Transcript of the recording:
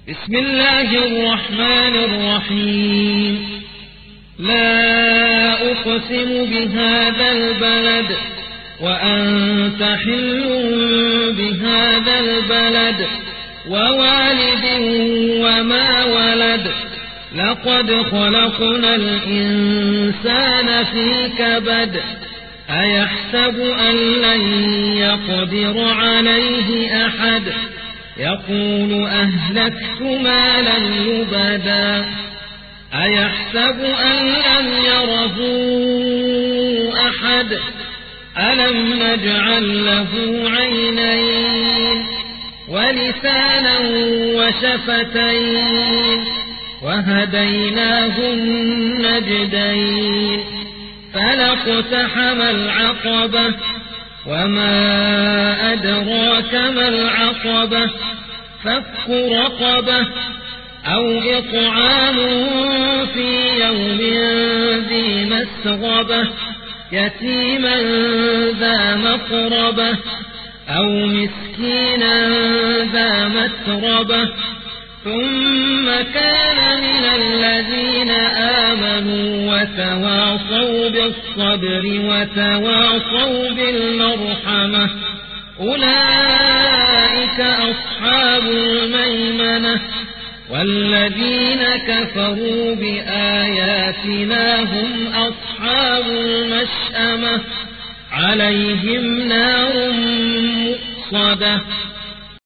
بسم الله الرحمن الرحيم لا أقسم بهذا البلد وأنت حل بهذا البلد ووالد وما ولد لقد خلقنا الإنسان في كبد أيحسب أن لن يقدر عليه أحد يقول أهلكت مالا لبدا أيحسب أن لم يره أحد ألم نجعل له عينين ولسانا وشفتين وهديناه النجدين فلاقتحم العقبة وما أدراك ما العقبة فك رقبة أو إطعام في يوم ذي مسغبة يتيما ذا مقربة أو مسكينا ذا متربة ثم كان من الذين آمنوا وتواصوا بالصبر وتواصوا بالمرحمة أولئك أصحاب الميمنة والذين كفروا بآياتنا هم أصحاب المشأمة عليهم نار مؤصدة